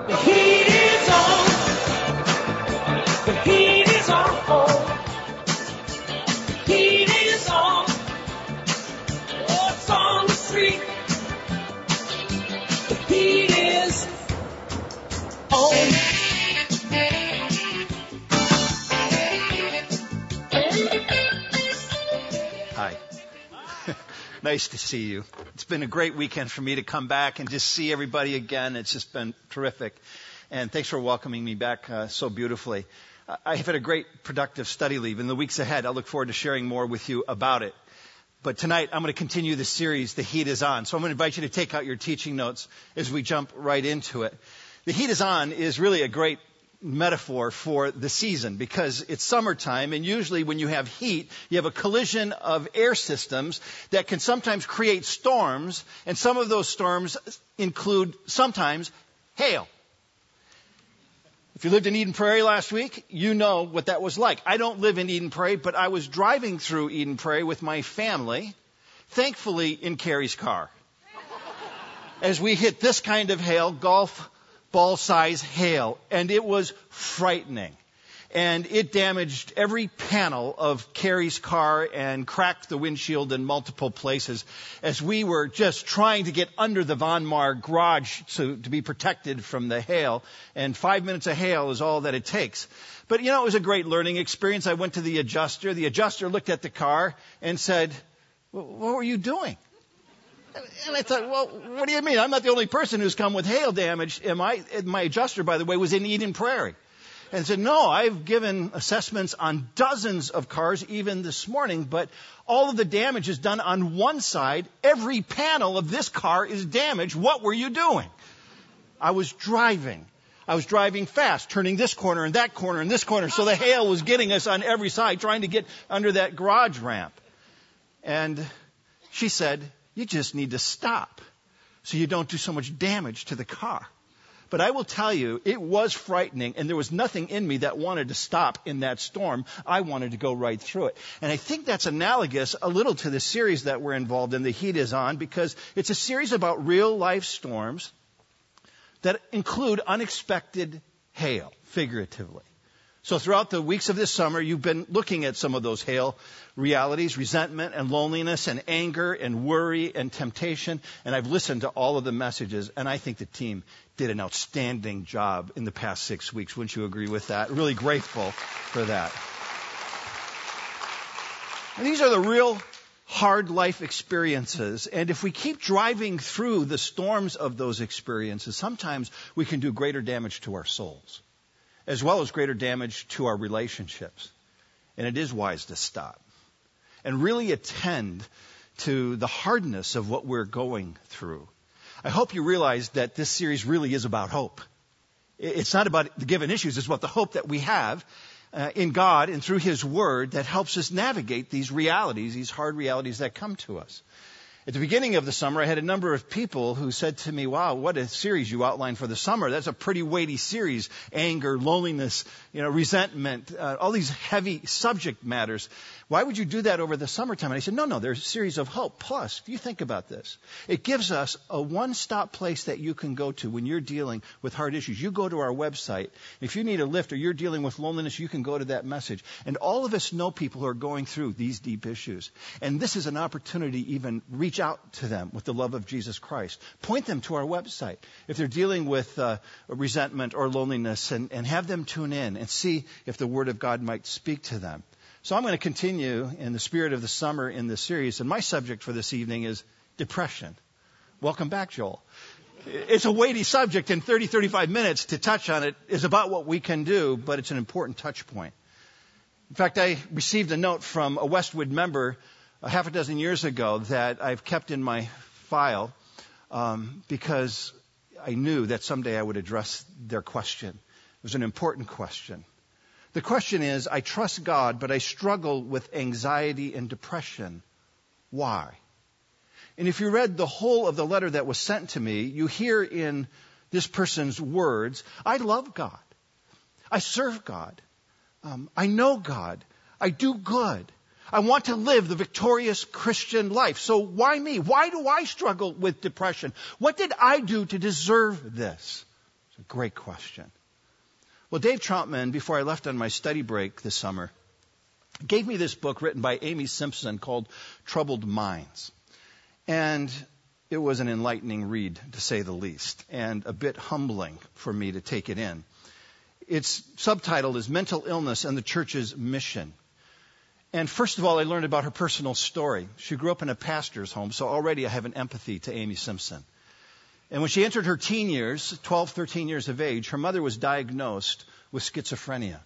The heat is on. The heat is on. The heat is on. Oh, it's on the street. The heat is on. Hi. Nice to see you. It's been a great weekend for me to come back and just see everybody again. It's just been terrific. And thanks for welcoming me back so beautifully. I have had a great productive study leave. In the weeks ahead, I look forward to sharing more with you about it. But tonight, I'm going to continue the series, The Heat is On. So I'm going to invite you to take out your teaching notes as we jump right into it. The Heat is On is really a great metaphor for the season because it's summertime, and usually when you have heat, you have a collision of air systems that can sometimes create storms, and some of those storms include sometimes hail. If you lived in Eden Prairie last week, you know what that was like. I don't live in Eden Prairie, but I was driving through Eden Prairie with my family, thankfully in Carrie's car. As we hit this kind of hail, golf ball size hail, and it was frightening. And it damaged every panel of Carrie's car and cracked the windshield in multiple places as we were just trying to get under the Von Mar garage to be protected from the hail. And 5 minutes of hail is all that it takes. But, you know, it was a great learning experience. I went to the adjuster. The adjuster looked at the car and said, "What were you doing?" And I thought, well, what do you mean? I'm not the only person who's come with hail damage. My adjuster, by the way, was in Eden Prairie. And said, no, I've given assessments on dozens of cars even this morning, but all of the damage is done on one side. Every panel of this car is damaged. What were you doing? I was driving. I was driving fast, turning this corner and that corner and this corner. So the hail was getting us on every side, trying to get under that garage ramp. And she said, you just need to stop so you don't do so much damage to the car. But I will tell you, it was frightening, and there was nothing in me that wanted to stop in that storm. I wanted to go right through it. And I think that's analogous a little to the series that we're involved in, The Heat is On, because it's a series about real-life storms that include unexpected hail, figuratively. So throughout the weeks of this summer, you've been looking at some of those hail realities, resentment and loneliness and anger and worry and temptation. And I've listened to all of the messages, and I think the team did an outstanding job in the past 6 weeks. Wouldn't you agree with that? Really grateful for that. And these are the real hard life experiences. And if we keep driving through the storms of those experiences, sometimes we can do greater damage to our souls, as well as greater damage to our relationships. And it is wise to stop and really attend to the hardness of what we're going through. I hope you realize that this series really is about hope. It's not about the given issues. It's about the hope that we have in God and through His Word that helps us navigate these realities, these hard realities that come to us. At the beginning of the summer, I had a number of people who said to me, wow, what a series you outlined for the summer. That's a pretty weighty series. Anger, loneliness, resentment, all these heavy subject matters. Why would you do that over the summertime? And I said, no, there's a series of hope. Plus, if you think about this, it gives us a one-stop place that you can go to when you're dealing with hard issues. You go to our website. If you need a lift or you're dealing with loneliness, you can go to that message. And all of us know people who are going through these deep issues. And this is an opportunity to even reach out to them with the love of Jesus Christ. Point them to our website if they're dealing with resentment or loneliness, and have them tune in and see if the Word of God might speak to them. So I'm going to continue in the spirit of the summer in this series, and my subject for this evening is depression. Welcome back, Joel. It's a weighty subject, and 35 minutes to touch on it is about what we can do, but it's an important touch point. In fact, I received a note from a Westwood member a half a dozen years ago that I've kept in my file because I knew that someday I would address their question. It was an important question. The question is, I trust God, but I struggle with anxiety and depression. Why? And if you read the whole of the letter that was sent to me, you hear in this person's words, I love God. I serve God. I know God. I do good. I want to live the victorious Christian life. So why me? Why do I struggle with depression? What did I do to deserve this? It's a great question. Well, Dave Troutman, before I left on my study break this summer, gave me this book written by Amy Simpson called Troubled Minds. And it was an enlightening read, to say the least, and a bit humbling for me to take it in. Its subtitle is Mental Illness and the Church's Mission. And first of all, I learned about her personal story. She grew up in a pastor's home, so already I have an empathy to Amy Simpson. And when she entered her teen years, 12, 13 years of age, her mother was diagnosed with schizophrenia.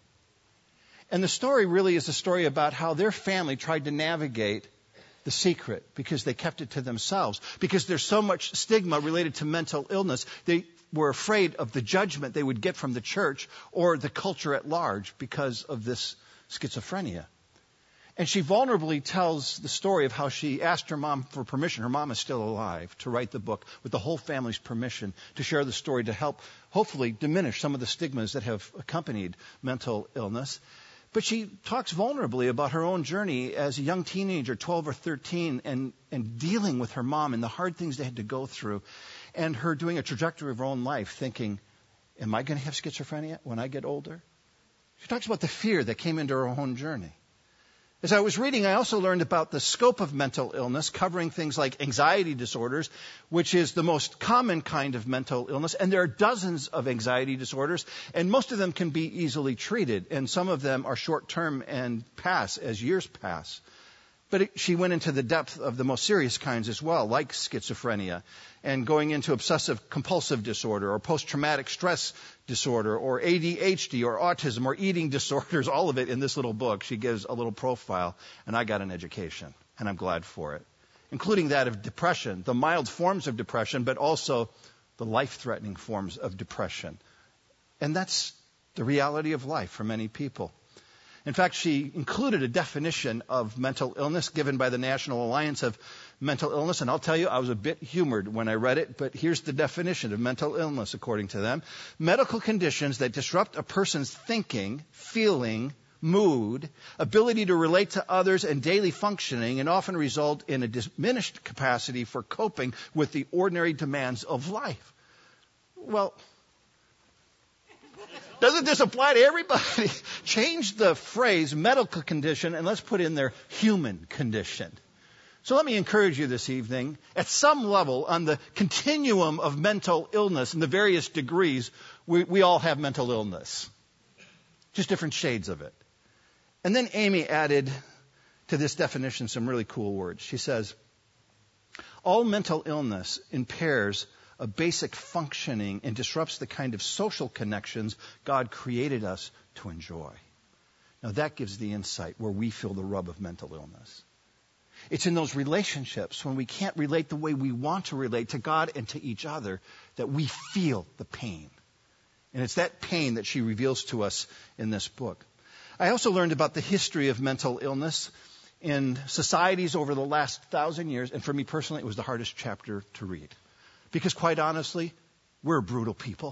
And the story really is a story about how their family tried to navigate the secret because they kept it to themselves. Because there's so much stigma related to mental illness, they were afraid of the judgment they would get from the church or the culture at large because of this schizophrenia. And she vulnerably tells the story of how she asked her mom for permission. Her mom is still alive, to write the book with the whole family's permission to share the story to help hopefully diminish some of the stigmas that have accompanied mental illness. But she talks vulnerably about her own journey as a young teenager, 12 or 13, and dealing with her mom and the hard things they had to go through, and her doing a trajectory of her own life, thinking, am I going to have schizophrenia when I get older? She talks about the fear that came into her own journey. As I was reading, I also learned about the scope of mental illness, covering things like anxiety disorders, which is the most common kind of mental illness. And there are dozens of anxiety disorders, and most of them can be easily treated. And some of them are short-term and pass as years pass. But she went into the depth of the most serious kinds as well, like schizophrenia, and going into obsessive-compulsive disorder or post-traumatic stress disorder or ADHD or autism or eating disorders, all of it in this little book. She gives a little profile, and I got an education, and I'm glad for it, including that of depression, the mild forms of depression, but also the life-threatening forms of depression. And that's the reality of life for many people. In fact, she included a definition of mental illness given by the National Alliance of Mental Illness. And I'll tell you, I was a bit humored when I read it, but here's the definition of mental illness, according to them. Medical conditions that disrupt a person's thinking, feeling, mood, ability to relate to others, and daily functioning, and often result in a diminished capacity for coping with the ordinary demands of life. Well, doesn't this apply to everybody? Change the phrase medical condition and let's put in there human condition. So let me encourage you this evening, at some level on the continuum of mental illness and the various degrees, we all have mental illness. Just different shades of it. And then Amy added to this definition some really cool words. She says, all mental illness impairs a basic functioning and disrupts the kind of social connections God created us to enjoy. Now that gives the insight where we feel the rub of mental illness. It's in those relationships when we can't relate the way we want to relate to God and to each other that we feel the pain. And it's that pain that she reveals to us in this book. I also learned about the history of mental illness in societies over the last 1,000 years. And for me personally, it was the hardest chapter to read. Because quite honestly, we're brutal people.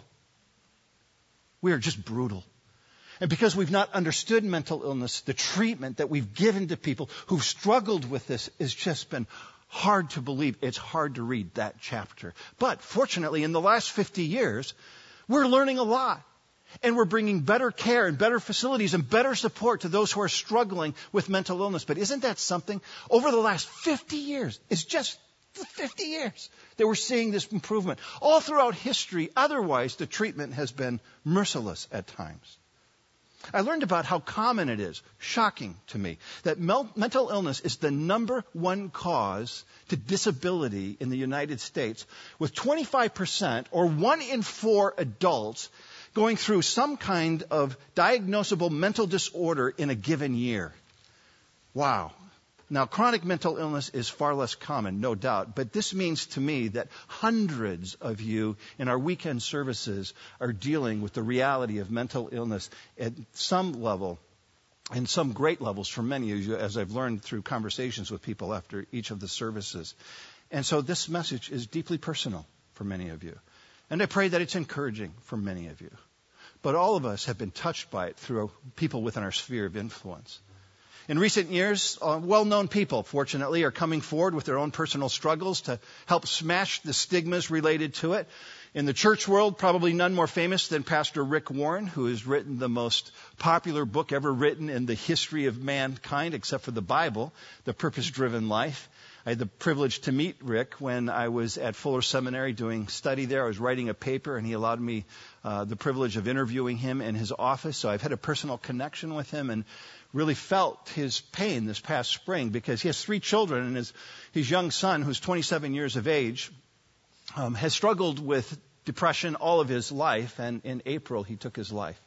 We are just brutal. And because we've not understood mental illness, the treatment that we've given to people who've struggled with this has just been hard to believe. It's hard to read that chapter. But fortunately, in the last 50 years, we're learning a lot. And we're bringing better care and better facilities and better support to those who are struggling with mental illness. But isn't that something? Over the last 50 years, it's just 50 years that we're seeing this improvement. All throughout history, otherwise, the treatment has been merciless at times. I learned about how common it is, shocking to me, that mental illness is the number one cause to disability in the United States, with 25% or 1 in 4 adults going through some kind of diagnosable mental disorder in a given year. Wow. Now, chronic mental illness is far less common, no doubt, but this means to me that hundreds of you in our weekend services are dealing with the reality of mental illness at some level, and some great levels for many of you, as I've learned through conversations with people after each of the services. And so this message is deeply personal for many of you. And I pray that it's encouraging for many of you. But all of us have been touched by it through people within our sphere of influence. In recent years, well-known people, fortunately, are coming forward with their own personal struggles to help smash the stigmas related to it. In the church world, probably none more famous than Pastor Rick Warren, who has written the most popular book ever written in the history of mankind, except for the Bible, The Purpose-Driven Life. I had the privilege to meet Rick when I was at Fuller Seminary doing study there. I was writing a paper, and he allowed me the privilege of interviewing him in his office. So I've had a personal connection with him and really felt his pain this past spring because he has 3 children, and his young son, who's 27 years of age, has struggled with depression all of his life, and in April he took his life.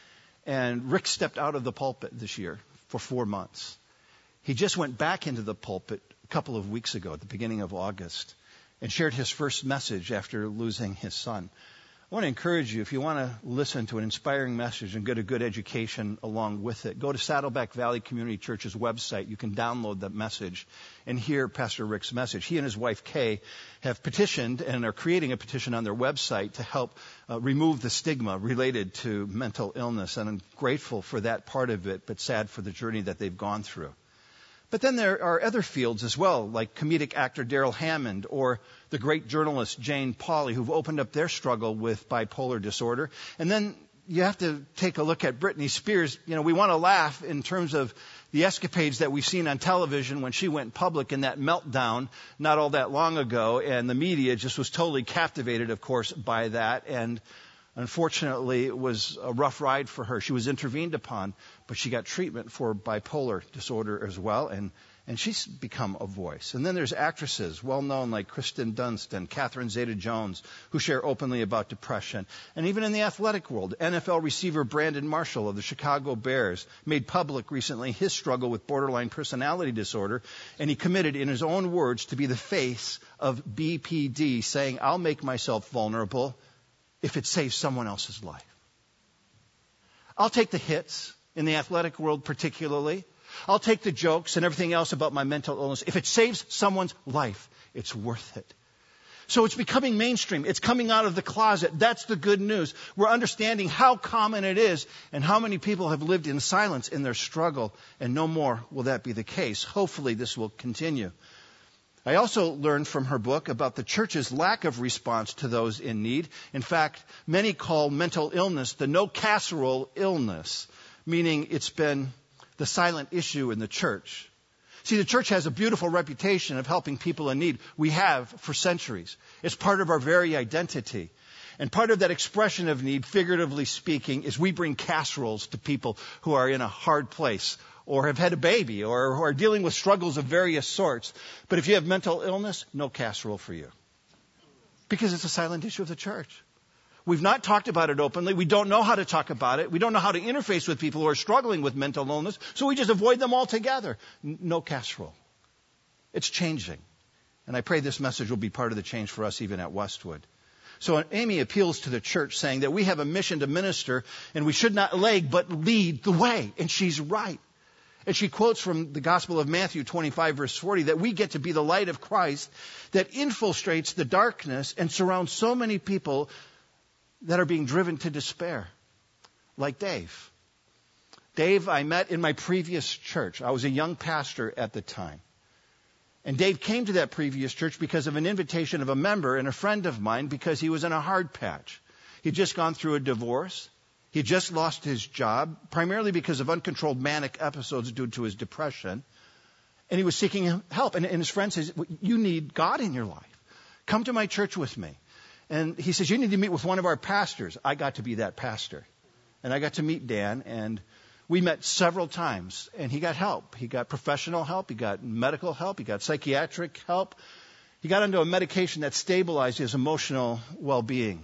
And Rick stepped out of the pulpit this year for 4 months. He just went back into the pulpit a couple of weeks ago at the beginning of August and shared his first message after losing his son. I want to encourage you, if you want to listen to an inspiring message and get a good education along with it, go to Saddleback Valley Community Church's website. You can download that message and hear Pastor Rick's message. He and his wife, Kay, have petitioned and are creating a petition on their website to help remove the stigma related to mental illness. And I'm grateful for that part of it, but sad for the journey that they've gone through. But then there are other fields as well, like comedic actor Darrell Hammond or the great journalist Jane Pauley, who've opened up their struggle with bipolar disorder. And then you have to take a look at Britney Spears. You know, we want to laugh in terms of the escapades that we've seen on television when she went public in that meltdown not all that long ago. And the media just was totally captivated, of course, by that. And unfortunately, it was a rough ride for her. She was intervened upon, but she got treatment for bipolar disorder as well, and she's become a voice. And then there's actresses, well-known like Kristen Dunst and Catherine Zeta-Jones, who share openly about depression. And even in the athletic world, NFL receiver Brandon Marshall of the Chicago Bears made public recently his struggle with borderline personality disorder, and he committed, in his own words, to be the face of BPD, saying, "I'll make myself vulnerable if it saves someone else's life. I'll take the hits, in the athletic world particularly. I'll take the jokes and everything else about my mental illness. If it saves someone's life, it's worth it." So it's becoming mainstream. It's coming out of the closet. That's the good news. We're understanding how common it is and how many people have lived in silence in their struggle, and no more will that be the case. Hopefully this will continue. I also learned from her book about the church's lack of response to those in need. In fact, many call mental illness the no casserole illness, meaning it's been the silent issue in the church. See, the church has a beautiful reputation of helping people in need. We have for centuries. It's part of our very identity. And part of that expression of need, figuratively speaking, is we bring casseroles to people who are in a hard place, or have had a baby, or who are dealing with struggles of various sorts. But if you have mental illness, no casserole for you. Because it's a silent issue of the church. We've not talked about it openly. We don't know how to talk about it. We don't know how to interface with people who are struggling with mental illness, so we just avoid them altogether. No casserole. It's changing. And I pray this message will be part of the change for us even at Westwood. So Amy appeals to the church saying that we have a mission to minister, and we should not lag but lead the way. And she's right. And she quotes from the Gospel of Matthew 25, verse 40, that we get to be the light of Christ that infiltrates the darkness and surrounds so many people that are being driven to despair, like Dave. Dave, I met in my previous church. I was a young pastor at the time. And Dave came to that previous church because of an invitation of a member and a friend of mine, because he was in a hard patch. He'd just gone through a divorce. He just lost his job, primarily because of uncontrolled manic episodes due to his depression. And he was seeking help. And his friend says, "You need God in your life. Come to my church with me." And he says, "You need to meet with one of our pastors." I got to be that pastor. And I got to meet Dan, and we met several times. And he got help. He got professional help. He got medical help. He got psychiatric help. He got onto a medication that stabilized his emotional well-being.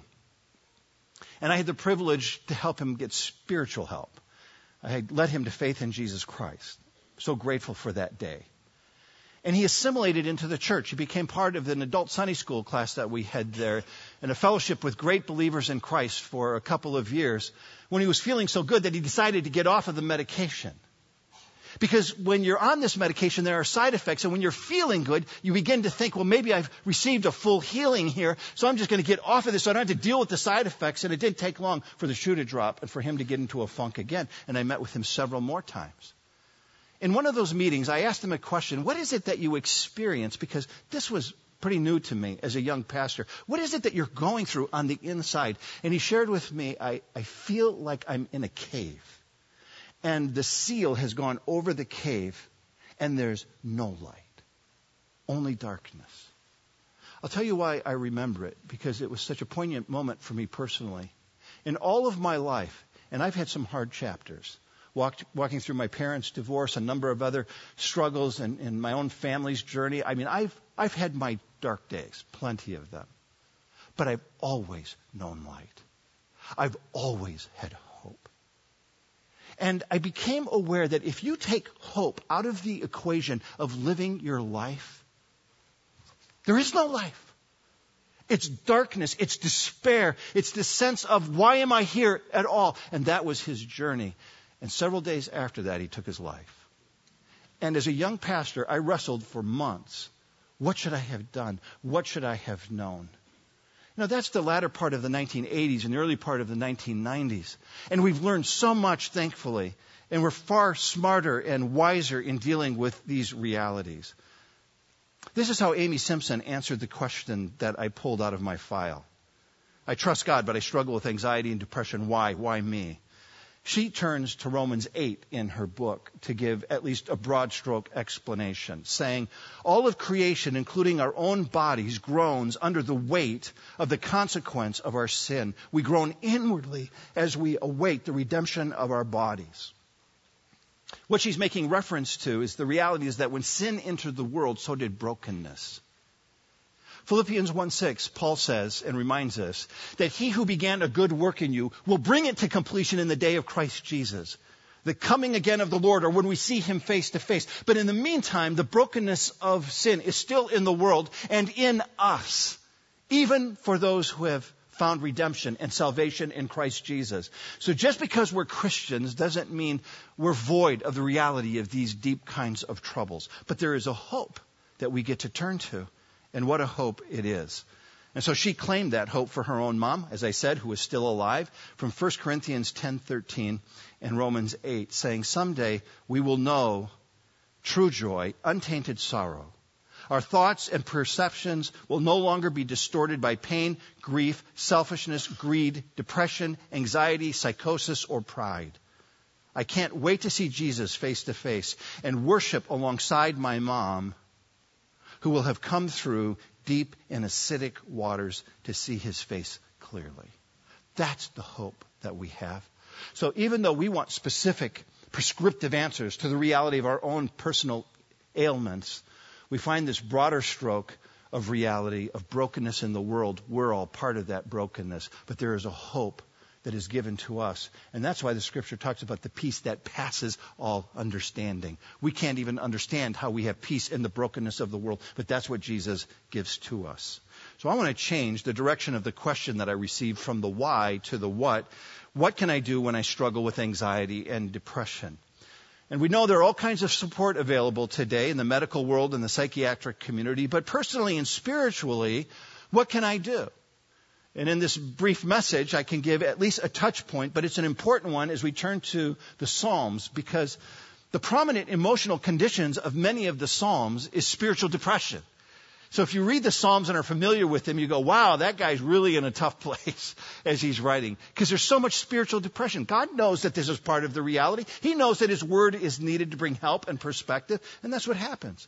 And I had the privilege to help him get spiritual help. I had led him to faith in Jesus Christ. So grateful for that day. And he assimilated into the church. He became part of an adult Sunday school class that we had there, and a fellowship with great believers in Christ for a couple of years, when he was feeling so good that he decided to get off of the medication. Because when you're on this medication, there are side effects. And when you're feeling good, you begin to think, well, maybe I've received a full healing here, so I'm just going to get off of this so I don't have to deal with the side effects. And it didn't take long for the shoe to drop and for him to get into a funk again. And I met with him several more times. In one of those meetings, I asked him a question: what is it that you experience? Because this was pretty new to me as a young pastor. What is it that you're going through on the inside? And he shared with me, I feel like I'm in a cave. And the seal has gone over the cave, and there's no light, only darkness. I'll tell you why I remember it, because it was such a poignant moment for me personally. In all of my life, and I've had some hard chapters, walking through my parents' divorce, a number of other struggles in my own family's journey. I mean, I've had my dark days, plenty of them. But I've always known light. I've always had hope. And I became aware that if you take hope out of the equation of living your life, there is no life. It's darkness. It's despair. It's the sense of, why am I here at all? And that was his journey. And several days after that, he took his life. And as a young pastor, I wrestled for months. What should I have done? What should I have known? That's the latter part of the 1980s and the early part of the 1990s. And we've learned so much, thankfully. And we're far smarter and wiser in dealing with these realities. This is how Amy Simpson answered the question that I pulled out of my file. I trust God, but I struggle with anxiety and depression. Why? Why me? She turns to Romans 8 in her book to give at least a broad stroke explanation, saying, all of creation, including our own bodies, groans under the weight of the consequence of our sin. We groan inwardly as we await the redemption of our bodies. What she's making reference to is the reality is that when sin entered the world, so did brokenness. Philippians 1:6, Paul says and reminds us that he who began a good work in you will bring it to completion in the day of Christ Jesus, the coming again of the Lord, or when we see him face to face. But in the meantime, the brokenness of sin is still in the world and in us, even for those who have found redemption and salvation in Christ Jesus. So just because we're Christians doesn't mean we're void of the reality of these deep kinds of troubles. But there is a hope that we get to turn to. And what a hope it is. And so she claimed that hope for her own mom, as I said, who is still alive, from 1 Corinthians 10:13 and Romans 8, saying, someday we will know true joy, untainted sorrow. Our thoughts and perceptions will no longer be distorted by pain, grief, selfishness, greed, depression, anxiety, psychosis, or pride. I can't wait to see Jesus face to face and worship alongside my mom, who will have come through deep and acidic waters to see his face clearly. That's the hope that we have. So even though we want specific prescriptive answers to the reality of our own personal ailments, we find this broader stroke of reality of brokenness in the world. We're all part of that brokenness, but there is a hope that is given to us. And that's why the scripture talks about the peace that passes all understanding. We can't even understand how we have peace in the brokenness of the world, but that's what Jesus gives to us. So I want to change the direction of the question that I received from the why to the what. What can I do when I struggle with anxiety and depression? And we know there are all kinds of support available today in the medical world and the psychiatric community, but personally and spiritually, what can I do? And in this brief message, I can give at least a touch point, but it's an important one as we turn to the Psalms, because the prominent emotional conditions of many of the Psalms is spiritual depression. So if you read the Psalms and are familiar with them, you go, wow, that guy's really in a tough place as he's writing, because there's so much spiritual depression. God knows that this is part of the reality. He knows that his word is needed to bring help and perspective, and that's what happens.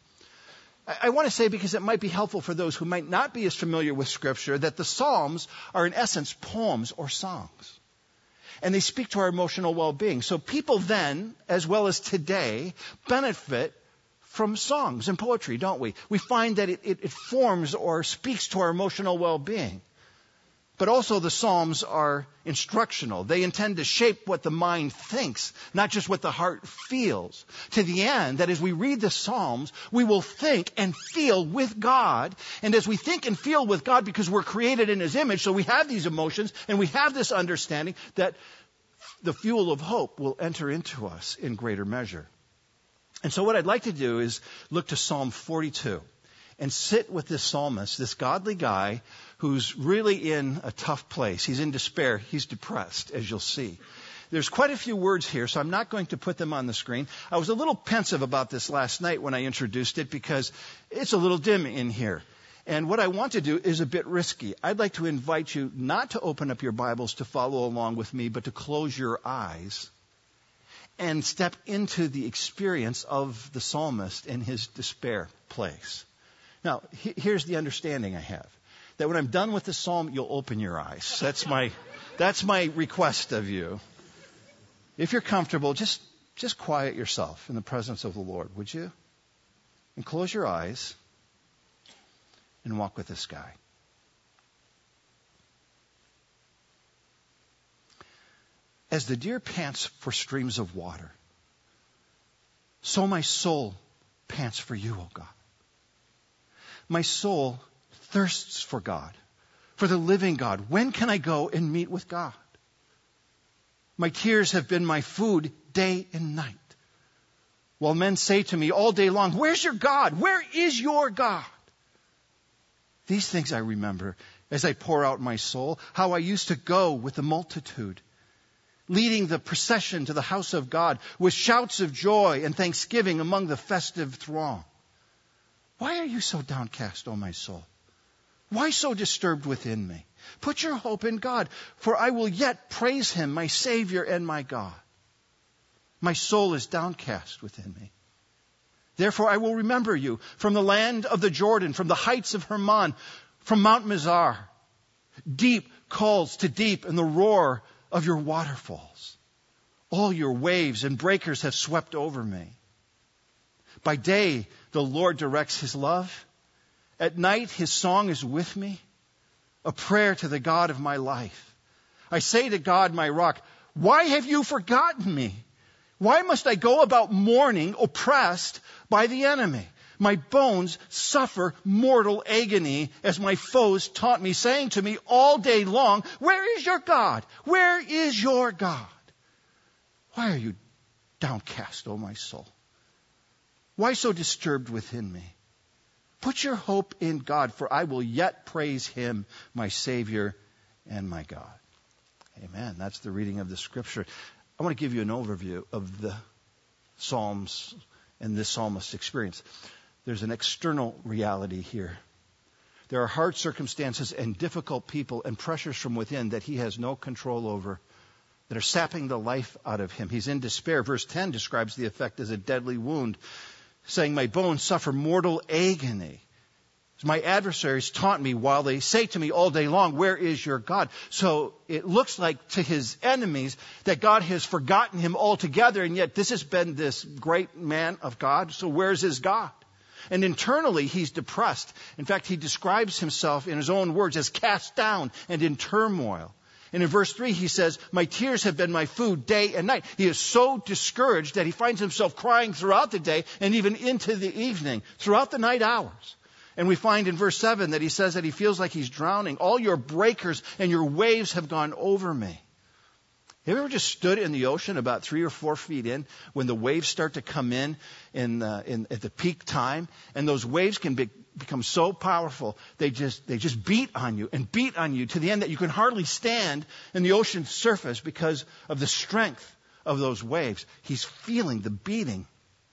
I want to say, because it might be helpful for those who might not be as familiar with Scripture, that the Psalms are in essence poems or songs. And they speak to our emotional well-being. So people then, as well as today, benefit from songs and poetry, don't we? We find that it forms or speaks to our emotional well-being. But also the Psalms are instructional. They intend to shape what the mind thinks, not just what the heart feels. To the end that as we read the Psalms, we will think and feel with God. And as we think and feel with God, because we're created in his image, so we have these emotions and we have this understanding that the fuel of hope will enter into us in greater measure. And so what I'd like to do is look to Psalm 42 and sit with this psalmist, this godly guy who's really in a tough place. He's in despair. He's depressed, as you'll see. There's quite a few words here, so I'm not going to put them on the screen. I was a little pensive about this last night when I introduced it, because it's a little dim in here. And what I want to do is a bit risky. I'd like to invite you not to open up your Bibles to follow along with me, but to close your eyes and step into the experience of the psalmist in his despair place. Now, here's the understanding I have. That when I'm done with the psalm, you'll open your eyes. That's my request of you. If you're comfortable, just quiet yourself in the presence of the Lord, would you? And close your eyes and walk with this guy. As the deer pants for streams of water, so my soul pants for you, O God. My soul thirsts for God, for the living God. When can I go and meet with God? My tears have been my food day and night. While men say to me all day long, where's your God? Where is your God? These things I remember as I pour out my soul, how I used to go with the multitude, leading the procession to the house of God with shouts of joy and thanksgiving among the festive throng. Why are you so downcast, O my soul? Why so disturbed within me? Put your hope in God, for I will yet praise him, my Savior and my God. My soul is downcast within me. Therefore I will remember you from the land of the Jordan, from the heights of Hermon, from Mount Mizar. Deep calls to deep in the roar of your waterfalls. All your waves and breakers have swept over me. By day the Lord directs his love. At night his song is with me, a prayer to the God of my life. I say to God, my rock, why have you forgotten me? Why must I go about mourning, oppressed by the enemy? My bones suffer mortal agony as my foes taunt me, saying to me all day long, where is your God? Where is your God? Why are you downcast, O my soul? Why so disturbed within me? Put your hope in God, for I will yet praise him, my Savior and my God. Amen. That's the reading of the Scripture. I want to give you an overview of the Psalms and this psalmist's experience. There's an external reality here. There are hard circumstances and difficult people and pressures from within that he has no control over, that are sapping the life out of him. He's in despair. Verse 10 describes the effect as a deadly wound, saying, my bones suffer mortal agony. My adversaries taunt me while they say to me all day long, where is your God? So it looks like to his enemies that God has forgotten him altogether, and yet this has been this great man of God. So where's his God? And internally he's depressed. In fact, he describes himself in his own words as cast down and in turmoil. And in verse 3 he says, my tears have been my food day and night. He is so discouraged that he finds himself crying throughout the day and even into the evening, throughout the night hours. And we find in verse 7 that he says that he feels like he's drowning. All your breakers and your waves have gone over me. Have you ever just stood in the ocean about 3 or 4 feet in when the waves start to come in at the peak time? And those waves can become so powerful, they just beat on you to the end that you can hardly stand in the ocean's surface because of the strength of those waves. He's feeling the beating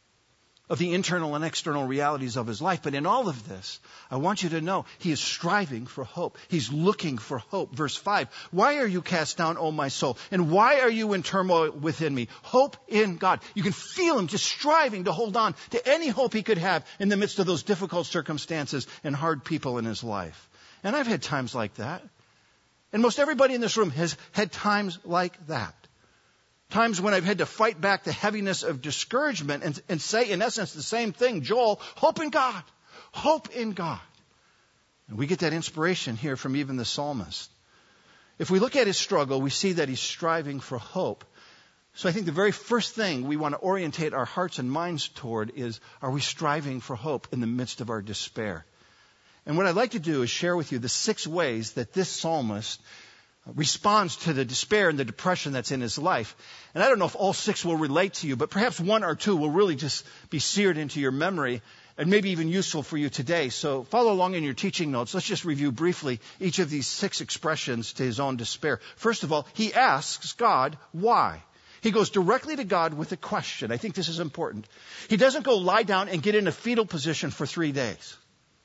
of the internal and external realities of his life. But in all of this, I want you to know he is striving for hope. He's looking for hope. Verse 5, why are you cast down, O my soul? And why are you in turmoil within me? Hope in God. You can feel him just striving to hold on to any hope he could have in the midst of those difficult circumstances and hard people in his life. And I've had times like that. And most everybody in this room has had times like that. Times when I've had to fight back the heaviness of discouragement and say, in essence, the same thing. Joel, hope in God. Hope in God. And we get that inspiration here from even the psalmist. If we look at his struggle, we see that he's striving for hope. So I think the very first thing we want to orientate our hearts and minds toward is, are we striving for hope in the midst of our despair? And what I'd like to do is share with you the 6 ways that this psalmist responds to the despair and the depression that's in his life. And I don't know if all 6 will relate to you, but perhaps 1 or 2 will really just be seared into your memory and maybe even useful for you today. So follow along in your teaching notes. Let's just review briefly each of these 6 expressions to his own despair. First of all, he asks God why. He goes directly to God with a question. I think this is important. He doesn't go lie down and get in a fetal position for 3 days.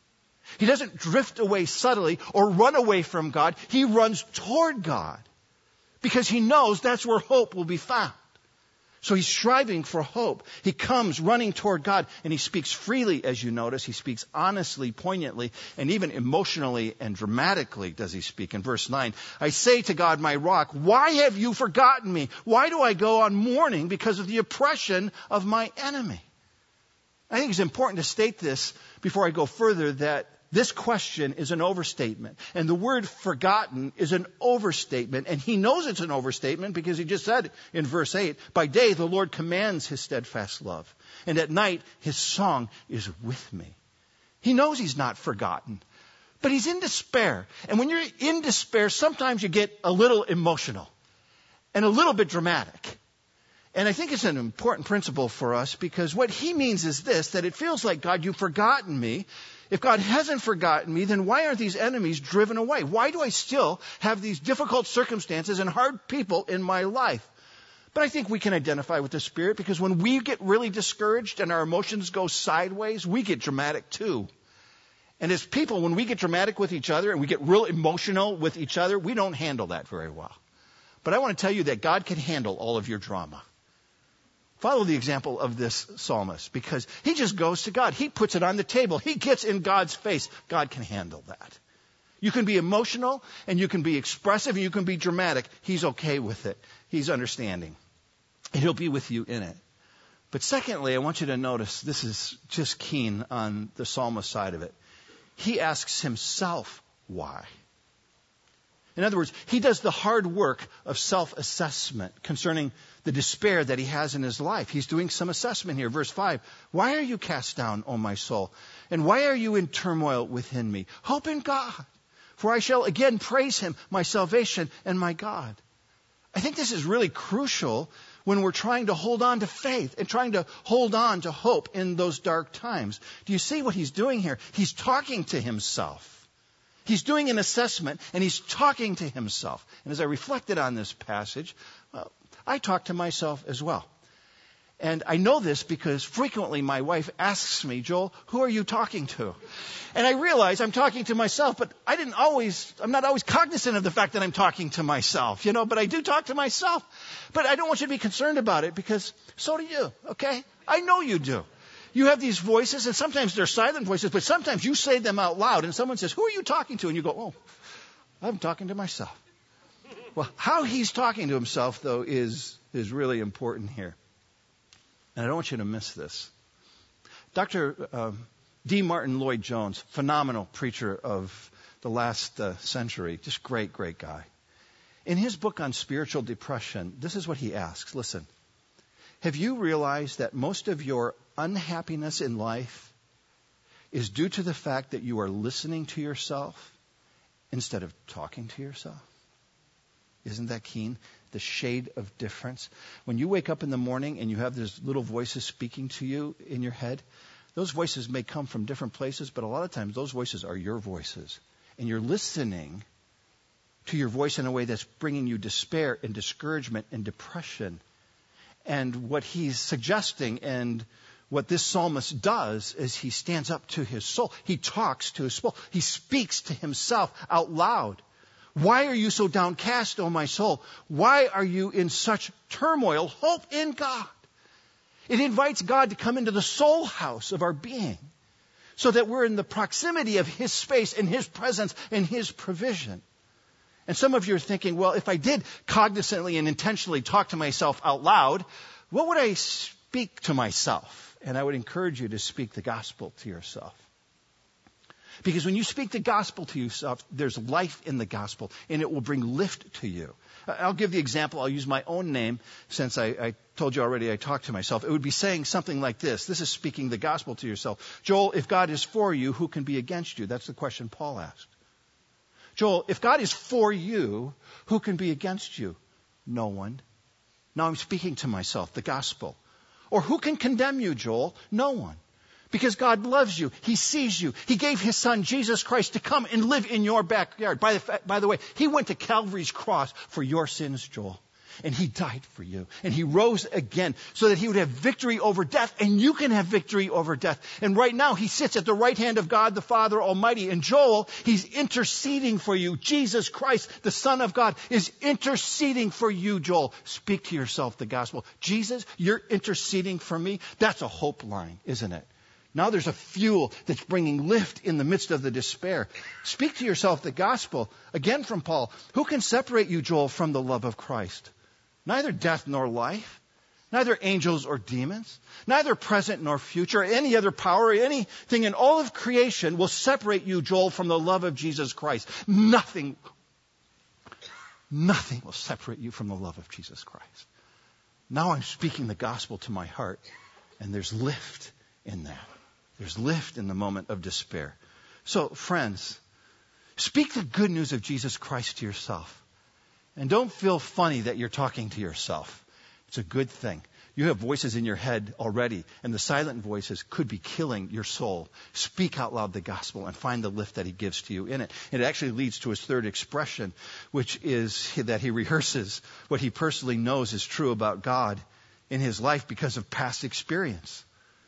He doesn't drift away subtly or run away from God. He runs toward God because he knows that's where hope will be found. So he's striving for hope. He comes running toward God, and he speaks freely, as you notice. He speaks honestly, poignantly, and even emotionally and dramatically does he speak. In verse 9, I say to God, my rock, why have you forgotten me? Why do I go on mourning because of the oppression of my enemy? I think it's important to state this before I go further, that this question is an overstatement. And the word forgotten is an overstatement. And he knows it's an overstatement because he just said in verse 8, by day the Lord commands his steadfast love, and at night his song is with me. He knows he's not forgotten, but he's in despair. And when you're in despair, sometimes you get a little emotional and a little bit dramatic. And I think it's an important principle for us, because what he means is this, that it feels like, God, you've forgotten me. If God hasn't forgotten me, then why aren't these enemies driven away? Why do I still have these difficult circumstances and hard people in my life? But I think we can identify with the Spirit, because when we get really discouraged and our emotions go sideways, we get dramatic too. And as people, when we get dramatic with each other and we get real emotional with each other, we don't handle that very well. But I want to tell you that God can handle all of your drama. Follow the example of this psalmist, because he just goes to God. He puts it on the table. He gets in God's face. God can handle that. You can be emotional, and you can be expressive, and you can be dramatic. He's okay with it. He's understanding. And he'll be with you in it. But secondly, I want you to notice, this is just keen on the psalmist side of it. He asks himself why. In other words, he does the hard work of self-assessment concerning the despair that he has in his life. He's doing some assessment here. Verse 5, why are you cast down, O my soul? And why are you in turmoil within me? Hope in God, for I shall again praise him, my salvation and my God. I think this is really crucial when we're trying to hold on to faith and trying to hold on to hope in those dark times. Do you see what he's doing here? He's talking to himself. He's doing an assessment, and he's talking to himself. And as I reflected on this passage, I talk to myself as well. And I know this because frequently my wife asks me, Joel, who are you talking to? And I realize I'm talking to myself, but I'm not always cognizant of the fact that I'm talking to myself, but I do talk to myself. But I don't want you to be concerned about it, because so do you, okay? I know you do. You have these voices, and sometimes they're silent voices, but sometimes you say them out loud, and someone says, who are you talking to? And you go, oh, I'm talking to myself. Well, how he's talking to himself, though, is really important here. And I don't want you to miss this. Dr. D. Martin Lloyd-Jones, phenomenal preacher of the last century, just great, great guy. In his book on spiritual depression, this is what he asks. Listen, have you realized that most of your unhappiness in life is due to the fact that you are listening to yourself instead of talking to yourself? Isn't that keen? The shade of difference. When you wake up in the morning and you have those little voices speaking to you in your head, those voices may come from different places, but a lot of times those voices are your voices. And you're listening to your voice in a way that's bringing you despair and discouragement and depression. And what he's suggesting, and what this psalmist does, is he stands up to his soul. He talks to his soul. He speaks to himself out loud. Why are you so downcast, O my soul? Why are you in such turmoil? Hope in God. It invites God to come into the soul house of our being, so that we're in the proximity of his space and his presence and his provision. And some of you are thinking, well, if I did cognizantly and intentionally talk to myself out loud, what would I speak to myself? And I would encourage you to speak the gospel to yourself. Because when you speak the gospel to yourself, there's life in the gospel, and it will bring lift to you. I'll give the example. I'll use my own name, since I told you already I talk to myself. It would be saying something like this. This is speaking the gospel to yourself. Joel, if God is for you, who can be against you? That's the question Paul asked. Joel, if God is for you, who can be against you? No one. Now I'm speaking to myself, the gospel. Or who can condemn you, Joel? No one. Because God loves you. He sees you. He gave his son, Jesus Christ, to come and live in your backyard. By the way, he went to Calvary's cross for your sins, Joel. And he died for you. And he rose again so that he would have victory over death. And you can have victory over death. And right now he sits at the right hand of God the Father Almighty. And Joel, he's interceding for you. Jesus Christ, the Son of God, is interceding for you, Joel. Speak to yourself the gospel. Jesus, you're interceding for me. That's a hope line, isn't it? Now there's a fuel that's bringing lift in the midst of the despair. Speak to yourself the gospel. Again from Paul. Who can separate you, Joel, from the love of Christ? Neither death nor life. Neither angels or demons. Neither present nor future. Any other power or anything in all of creation will separate you, Joel, from the love of Jesus Christ. Nothing will separate you from the love of Jesus Christ. Now I'm speaking the gospel to my heart. And there's lift in that. There's lift in the moment of despair. So, friends, speak the good news of Jesus Christ to yourself. And don't feel funny that you're talking to yourself. It's a good thing. You have voices in your head already, and the silent voices could be killing your soul. Speak out loud the gospel and find the lift that he gives to you in it. And it actually leads to his third expression, which is that he rehearses what he personally knows is true about God in his life because of past experience.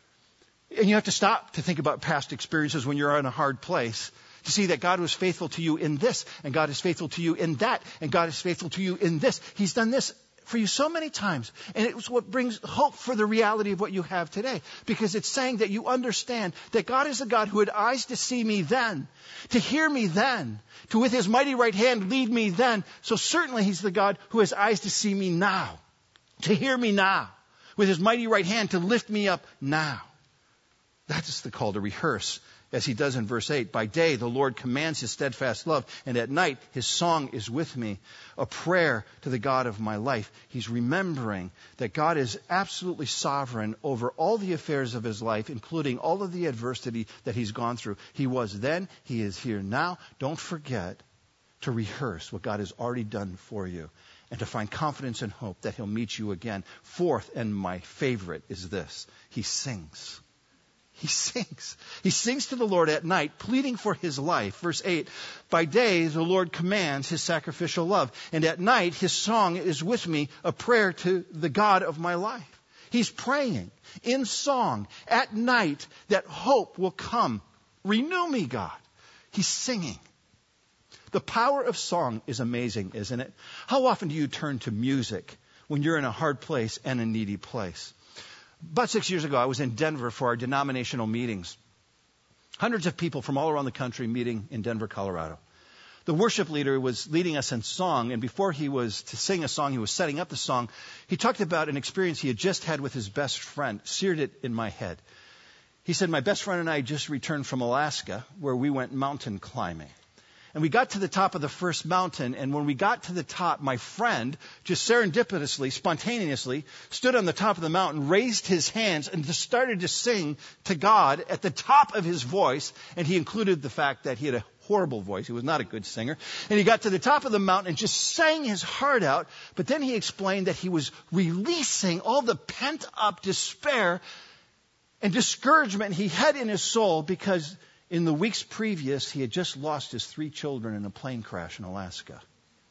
And you have to stop to think about past experiences when you're in a hard place to see that God was faithful to you in this, and God is faithful to you in that, and God is faithful to you in this. He's done this for you so many times. And it's what brings hope for the reality of what you have today. Because it's saying that you understand that God is a God who had eyes to see me then, to hear me then, to with his mighty right hand lead me then. So certainly he's the God who has eyes to see me now, to hear me now, with his mighty right hand to lift me up now. That's the call to rehearse, as he does in verse 8. By day, the Lord commands his steadfast love, and at night, his song is with me, a prayer to the God of my life. He's remembering that God is absolutely sovereign over all the affairs of his life, including all of the adversity that he's gone through. He was then, he is here now. Don't forget to rehearse what God has already done for you, and to find confidence and hope that he'll meet you again. Fourth, and my favorite, is this. He sings. He sings. He sings to the Lord at night, pleading for his life. Verse 8, by day the Lord commands his sacrificial love, and at night his song is with me, a prayer to the God of my life. He's praying in song at night that hope will come. Renew me, God. He's singing. The power of song is amazing, isn't it? How often do you turn to music when you're in a hard place and a needy place? About 6 years ago, I was in Denver for our denominational meetings. Hundreds of people from all around the country meeting in Denver, Colorado. The worship leader was leading us in song, and before he was to sing a song, he was setting up the song. He talked about an experience he had just had with his best friend, seared it in my head. He said, my best friend and I just returned from Alaska, where we went mountain climbing. And we got to the top of the first mountain, and when we got to the top, my friend, just serendipitously, spontaneously, stood on the top of the mountain, raised his hands, and just started to sing to God at the top of his voice. And he included the fact that he had a horrible voice. He was not a good singer. And he got to the top of the mountain and just sang his heart out. But then he explained that he was releasing all the pent-up despair and discouragement he had in his soul because in the weeks previous, he had just lost his 3 children in a plane crash in Alaska.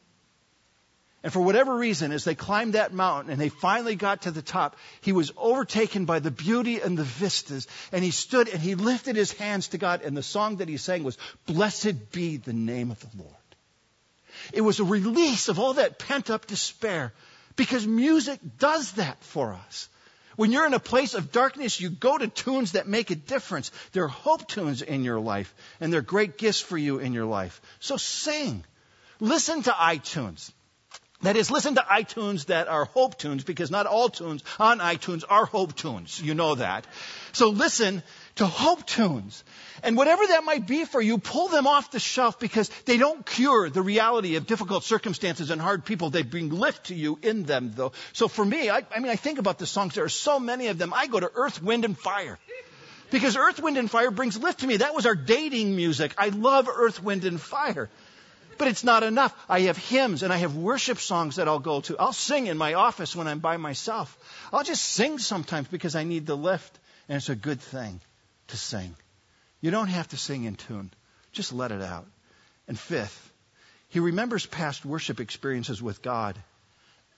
And for whatever reason, as they climbed that mountain and they finally got to the top, he was overtaken by the beauty and the vistas. And he stood and he lifted his hands to God. And the song that he sang was, Blessed be the name of the Lord. It was a release of all that pent-up despair, because music does that for us. When you're in a place of darkness, you go to tunes that make a difference. They're hope tunes in your life, and they're great gifts for you in your life. So sing. Listen to iTunes. That is, listen to iTunes that are hope tunes, because not all tunes on iTunes are hope tunes. You know that. So listen to hope tunes. And whatever that might be for you, pull them off the shelf, because they don't cure the reality of difficult circumstances and hard people. They bring lift to you in them, though. So for me, I think about the songs. There are so many of them. I go to Earth, Wind, and Fire. Because Earth, Wind, and Fire brings lift to me. That was our dating music. I love Earth, Wind, and Fire. But it's not enough. I have hymns and I have worship songs that I'll go to. I'll sing in my office when I'm by myself. I'll just sing sometimes because I need the lift. And it's a good thing to sing. You don't have to sing in tune. Just let it out. And fifth, he remembers past worship experiences with God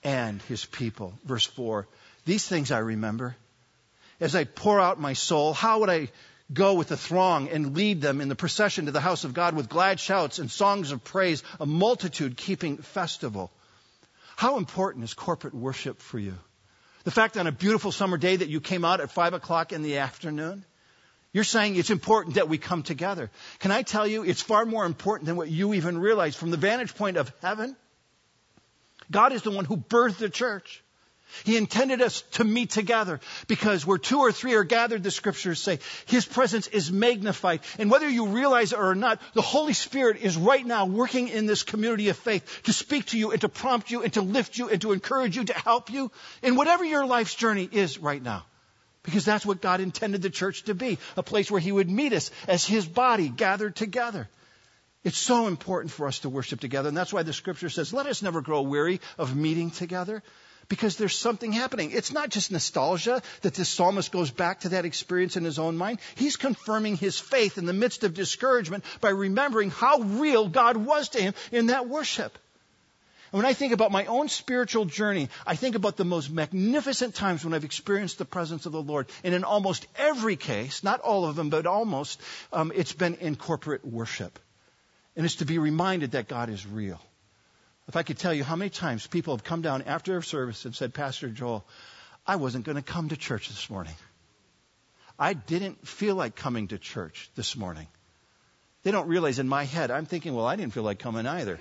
and his people. Verse 4, these things I remember. As I pour out my soul, how would I go with the throng and lead them in the procession to the house of God with glad shouts and songs of praise, a multitude keeping festival? How important is corporate worship for you? The fact on a beautiful summer day that you came out at 5 o'clock in the afternoon, you're saying it's important that we come together. Can I tell you, it's far more important than what you even realize. From the vantage point of heaven, God is the one who birthed the church. He intended us to meet together because where 2 or 3 are gathered, the scriptures say, his presence is magnified. And whether you realize it or not, the Holy Spirit is right now working in this community of faith to speak to you and to prompt you and to lift you and to encourage you, to help you in whatever your life's journey is right now. Because that's what God intended the church to be, a place where he would meet us as his body gathered together. It's so important for us to worship together. And that's why the scripture says, let us never grow weary of meeting together. Because there's something happening. It's not just nostalgia that this psalmist goes back to that experience in his own mind. He's confirming his faith in the midst of discouragement by remembering how real God was to him in that worship. And when I think about my own spiritual journey, I think about the most magnificent times when I've experienced the presence of the Lord. And in almost every case, not all of them, but almost, it's been in corporate worship. And it's to be reminded that God is real. If I could tell you how many times people have come down after a service and said, Pastor Joel, I wasn't going to come to church this morning. I didn't feel like coming to church this morning. They don't realize in my head, I'm thinking, well, I didn't feel like coming either.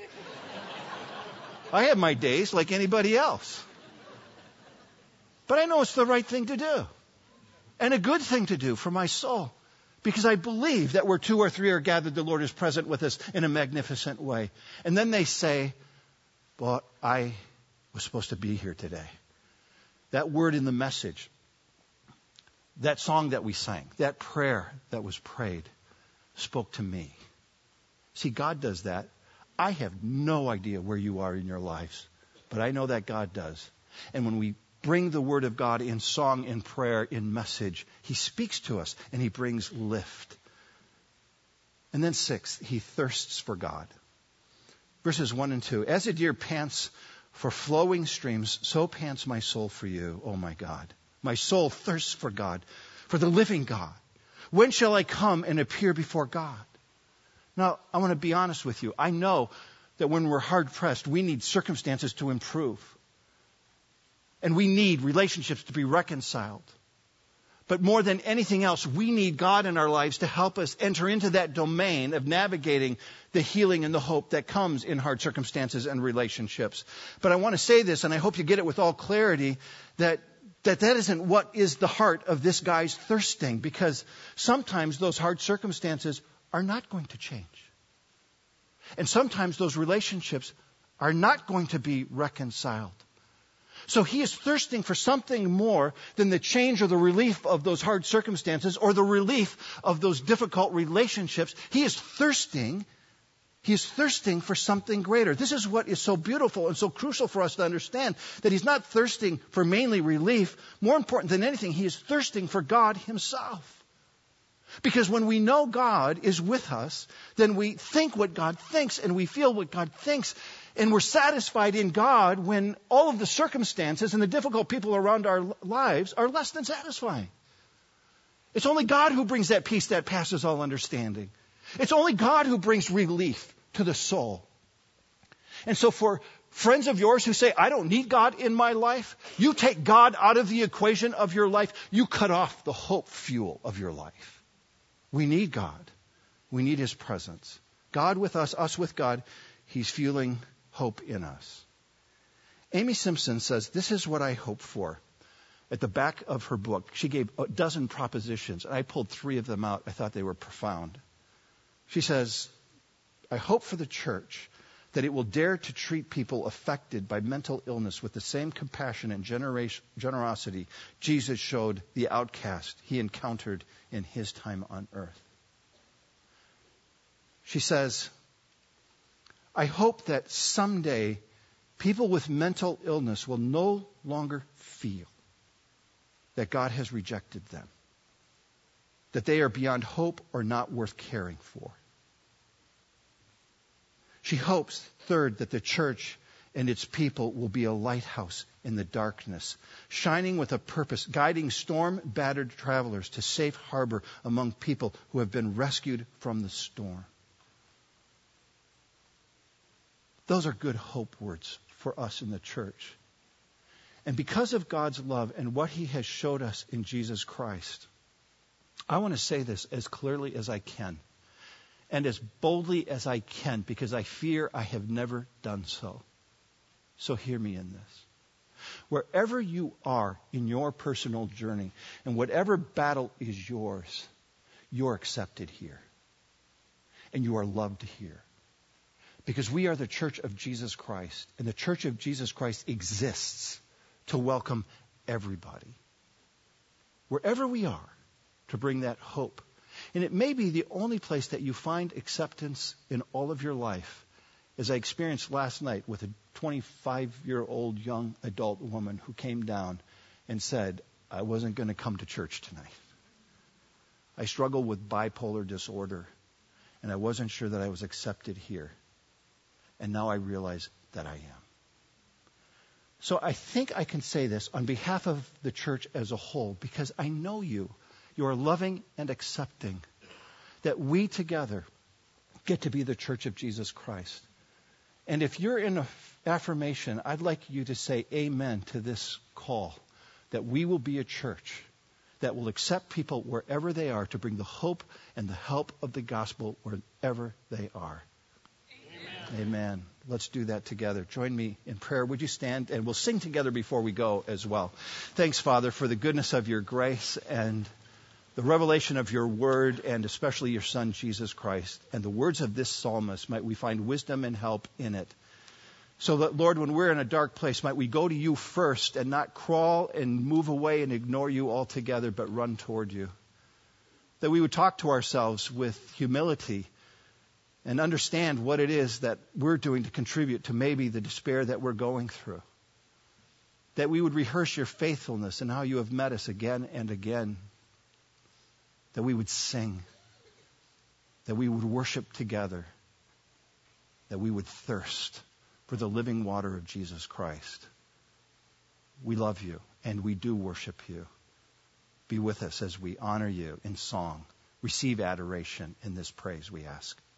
I have my days like anybody else. But I know it's the right thing to do. And a good thing to do for my soul. Because I believe that where 2 or 3 are gathered, the Lord is present with us in a magnificent way. And then they say, well, I was supposed to be here today. That word in the message, that song that we sang, that prayer that was prayed, spoke to me. See, God does that. I have no idea where you are in your lives, but I know that God does. And when we bring the word of God in song, in prayer, in message, he speaks to us and he brings lift. And then 6, he thirsts for God. Verses 1 and 2. As a deer pants for flowing streams, so pants my soul for you, O my God. My soul thirsts for God, for the living God. When shall I come and appear before God? Now, I want to be honest with you. I know that when we're hard pressed, we need circumstances to improve. And we need relationships to be reconciled. But more than anything else, we need God in our lives to help us enter into that domain of navigating the healing and the hope that comes in hard circumstances and relationships. But I want to say this, and I hope you get it with all clarity, that isn't what is the heart of this guy's thirsting. Because sometimes those hard circumstances are not going to change. And sometimes those relationships are not going to be reconciled. So he is thirsting for something more than the change or the relief of those hard circumstances or the relief of those difficult relationships. He is thirsting for something greater. This is what is so beautiful and so crucial for us to understand, that he's not thirsting for mainly relief. More important than anything, he is thirsting for God himself. Because when we know God is with us, then we think what God thinks and we feel what God thinks. And we're satisfied in God when all of the circumstances and the difficult people around our lives are less than satisfying. It's only God who brings that peace that passes all understanding. It's only God who brings relief to the soul. And so for friends of yours who say, I don't need God in my life, you take God out of the equation of your life, you cut off the hope fuel of your life. We need God. We need his presence. God with us with God. He's fueling hope in us. Amy Simpson says, this is what I hope for. At the back of her book, she gave a dozen propositions. And I pulled 3 of them out. I thought they were profound. She says, I hope for the church that it will dare to treat people affected by mental illness with the same compassion and generosity Jesus showed the outcast he encountered in his time on earth. She says, I hope that someday people with mental illness will no longer feel that God has rejected them, that they are beyond hope or not worth caring for. She hopes, third, that the church and its people will be a lighthouse in the darkness, shining with a purpose, guiding storm-battered travelers to safe harbor among people who have been rescued from the storm. Those are good hope words for us in the church. And because of God's love and what he has showed us in Jesus Christ, I want to say this as clearly as I can and as boldly as I can, because I fear I have never done so. So hear me in this. Wherever you are in your personal journey and whatever battle is yours, you're accepted here. And you are loved here. Because we are the Church of Jesus Christ. And the Church of Jesus Christ exists to welcome everybody. Wherever we are, to bring that hope. And it may be the only place that you find acceptance in all of your life, as I experienced last night with a 25-year-old young adult woman who came down and said, I wasn't going to come to church tonight. I struggle with bipolar disorder, and I wasn't sure that I was accepted here. And now I realize that I am. So I think I can say this on behalf of the church as a whole, because I know you. You are loving and accepting, that we together get to be the Church of Jesus Christ. And if you're in affirmation, I'd like you to say amen to this call, that we will be a church that will accept people wherever they are to bring the hope and the help of the gospel wherever they are. Amen. Amen. Let's do that together. Join me in prayer. Would you stand? And we'll sing together before we go as well. Thanks, Father, for the goodness of your grace and the revelation of your word, and especially your Son, Jesus Christ, and the words of this psalmist. Might we find wisdom and help in it. So that, Lord, when we're in a dark place, might we go to you first and not crawl and move away and ignore you altogether, but run toward you. That we would talk to ourselves with humility and understand what it is that we're doing to contribute to maybe the despair that we're going through. That we would rehearse your faithfulness and how you have met us again and again. That we would sing, that we would worship together, that we would thirst for the living water of Jesus Christ. We love you, and we do worship you. Be with us as we honor you in song. Receive adoration in this praise, we ask.